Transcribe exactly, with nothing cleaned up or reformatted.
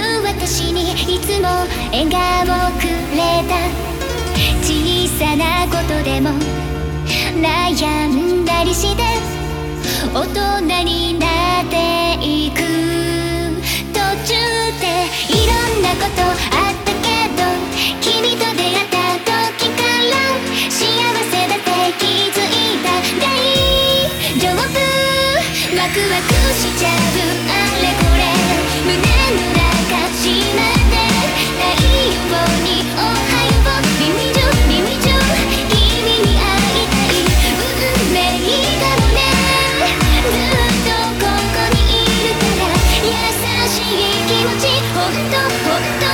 私にいつも笑顔をくれた。小さなことでも悩んだりして大人になっていく途中でいろんなことあったけど、君と出会った時から幸せだって気づいた。大丈夫、ワクワクしちゃうあれこれ胸の中しまって太陽におはよう耳中耳中君に会いたい運命かもね。ずっとここにいるから優しい気持ちほんとほんと